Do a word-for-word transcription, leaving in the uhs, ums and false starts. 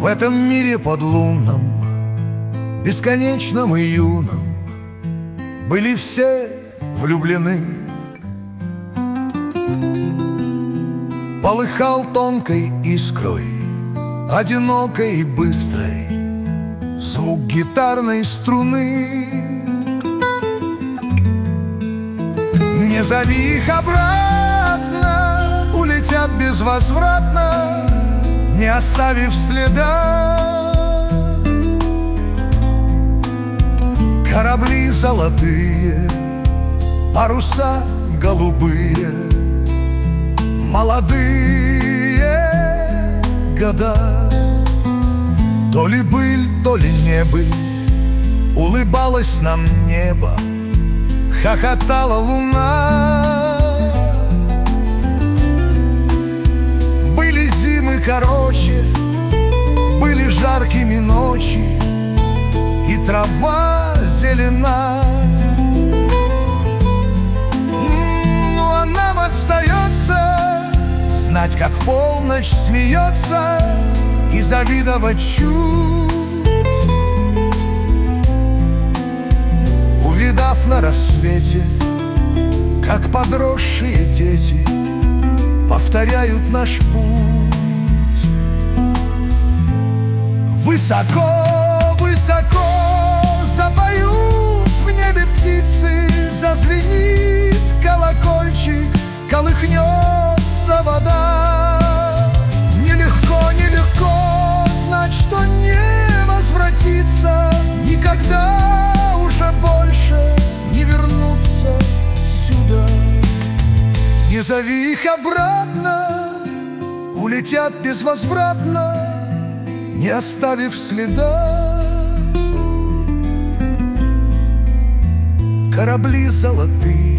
В этом мире подлунном, бесконечном и юном, были все влюблены. Полыхал тонкой искрой, одинокой и быстрой, звук гитарной струны. Не зови их обратно, улетят безвозвратно, не оставив следа. Корабли золотые, паруса голубые, молодые года. То ли быль, то ли не быль, улыбалось нам небо, хохотала луна. Были зимы короче, были жаркими ночи, и трава зелена. Ну а нам остается знать, как полночь смеется, и завидовать чуть, увидав на рассвете, как подросшие дети повторяют наш путь. Высоко, высоко запоют в небе птицы, зазвенит колокольчик, колыхнется вода. Нелегко, нелегко знать, что не возвратится никогда уже больше, не вернуться сюда. Не зови их обратно, улетят безвозвратно, не оставив следа. Корабли золотые,